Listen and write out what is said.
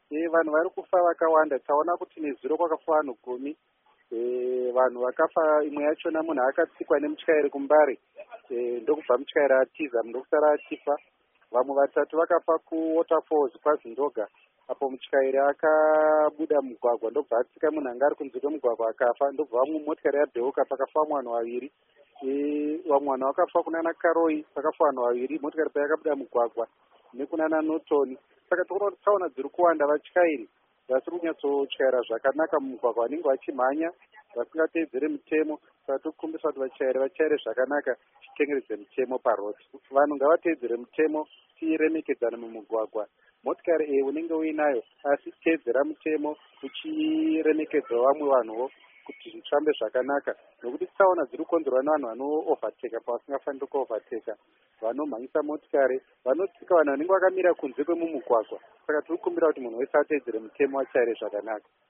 Vanhu vari kufa vakawanda. Taona kuti nezuro kwakafa vanhu 10. Vanhu vakafa, imwe yachona munhu akatsikwa nemutyairi kumbare, ndokubva mutyairi atiza, ndokusara atifa. Vamwe 3 vakafa kuwaterfalls kwaZindoga, apo mutyairi akabuda mugwagwa ndobva atsika munhu anga ari kunze kwemugwagwa akafa. Ndobva vamwe motikari yadheuka pakafa vanhu 2. Vamwe vanhu vakafa kunana Karoi, pakafa vanhu 2, motikari payakabuda mugwagwa, nekunana Norton. Saka tsaona dziri kuwanda, vatyairi vasiri kunyatsotyaira zvakanaka mumugwagwa, vanenge vachimhanya vasingateedzere mitemo. Saka tikukumbisa kuti vatyaire zvakanaka, titengeredze mitemo parodi. Vanhu ngavateedzere mitemo, tiremekedzana mumugwagwa. Motikari unenge uinayo, asi teedzera mitemo uchiremekedza vamwe vanhuwo kuti zvifambe zvakanaka, nokuti tsaona dziri kukonzerwa nevanhu vano-overteka pavasingafaniri ku-overteka, vanomhanyisa motikari, vanotsika vanhu vanenge vakamira kunze kwemumugwagwa. Saka tiri kukumbira kuti munhu wese ateedzere mitemo, atyaire zvakanaka.